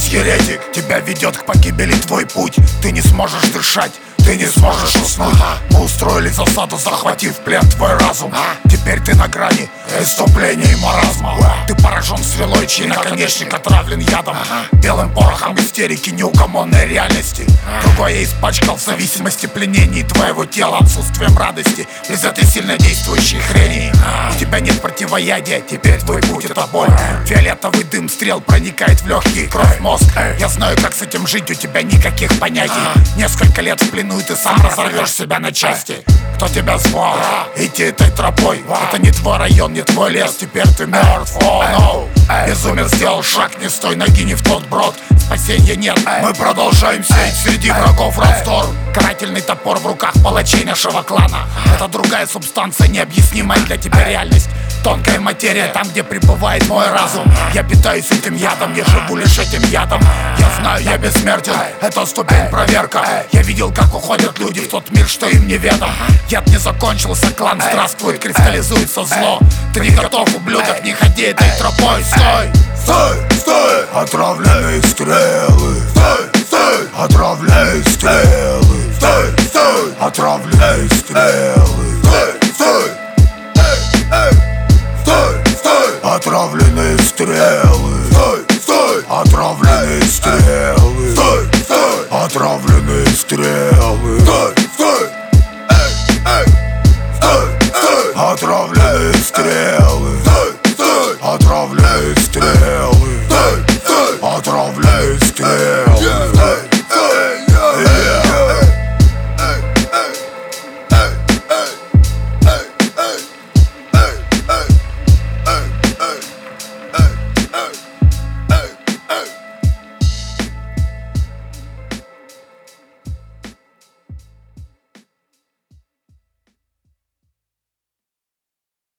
еретик, тебя ведет к погибели твой путь. Ты не сможешь дышать, ты не сможешь уснуть. Мы устроили засаду, захватив в плен твой разум. Теперь ты на грани преступления и маразма. Ты поражен стрелой, чей наконечник отравлен ядом, белым порохом истерики неугомонной реальности. Другой я испачкал в зависимости, пленений твоего тела, отсутствием радости, без этой сильнодействующей хрени. У тебя нет противоядия, теперь твой путь — это боль. Фиолетовый дым стрел проникает в легкие, кровь в мозг. Я знаю, как с этим жить, у тебя никаких понятий. Несколько лет в плену, и ты сам разорвешь себя на части. Кто тебя звал идти этой тропой? Это не твой район, не твой лес, теперь ты мертв. Oh no. Безумец сделал шаг, не с той ноги, не в тот брод. Спасения нет, мы продолжаем сеять среди врагов раздор. Карательный топор в руках палачей нашего клана. Это другая субстанция, необъяснимая для тебя реальность. Тонкая материя, там, где пребывает мой разум. Я питаюсь этим ядом, я живу лишь этим ядом. Я знаю, я бессмертен, это ступень проверка. Я видел, как уходят люди в тот мир, что им неведом. Яд не закончился, клан здравствует, кристаллизуется зло. Ты не готов, ублюдок, не ходи этой тропой. Стой! Стой! Стой! Отравленные стрелы! Стой! Стой! Отравленные стрелы! Стой! Стой! Отравленные стрелы! Стой!